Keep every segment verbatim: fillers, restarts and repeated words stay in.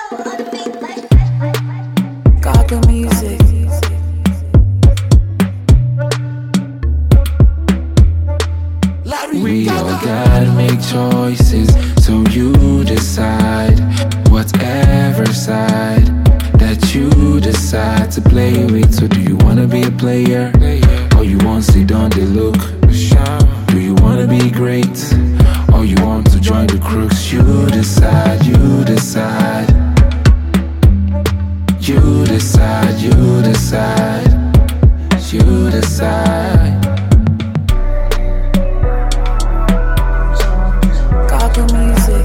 Got the music. We all gotta make choices, so you decide whatever side that you decide to play with. So do you wanna be a player, or you want to sit on the look? Do you wanna be great, or you want to join the crooks? You decide, you decide. You decide, you decide. You decide. Got the music.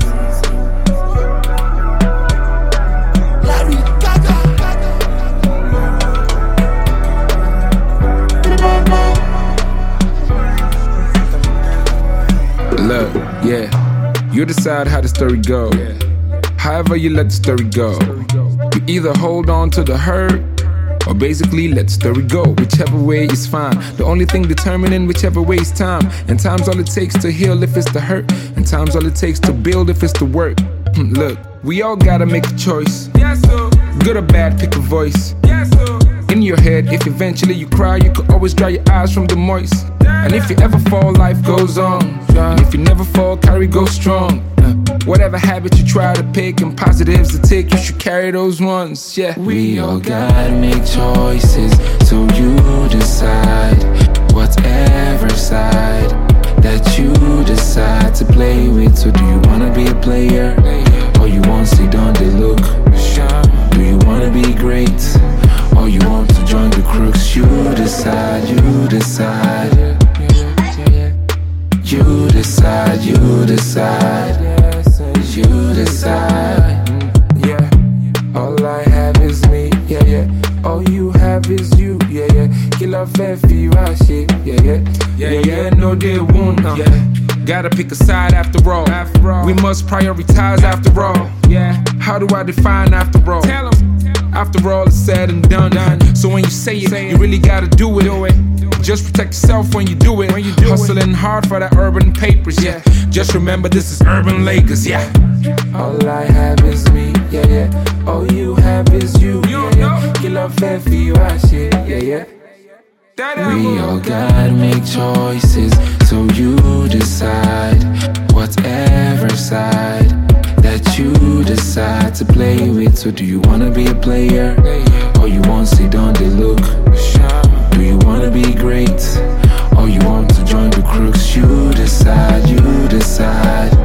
Look, yeah, you decide how the story go. However you let the story go. You either hold on to the hurt, or basically let the story go. Whichever way is fine. The only thing determining whichever way is time. And time's all it takes to heal if it's the hurt. And time's all it takes to build if it's the work. Look, we all gotta make a choice. Good or bad, pick a voice. In your head, if eventually you cry, you could always dry your eyes from the moist. And if you ever fall, life goes on. And if you never fall, carry, go strong. uh, Whatever habit you try to pick and positives to take, you should carry those ones, yeah. We all gotta make choices, so you decide whatever side that you decide to play with. So do you wanna be a player, or you want to sit on the look? Do you wanna be great, or you want to join the crooks? You decide, you decide. You decide, you decide. You decide. Yeah, all I have is me, yeah, yeah. All you have is you, yeah, yeah. Kill off every shit, yeah, yeah. Yeah, yeah, no they won't, no. Yeah. Gotta pick a side after all. After all, we must prioritize after all. Yeah, how do I define after all? Tell 'em. After all is said and done, done. So when you say it, say you really gotta do it. Do it. Just protect yourself when you do it. When you do Hustling it. Hard for that urban papers, yeah. Just remember this is urban Lakers, yeah. All I have is me, yeah, yeah. All you have is you, you yeah, yeah. Kill off every shit, yeah, yeah. We all gotta make choices, so you decide whatever side that you decide to play with. So do you wanna be a player, or you want to sit on the look? Do you wanna be great, or you want to join the crooks? You decide, you decide.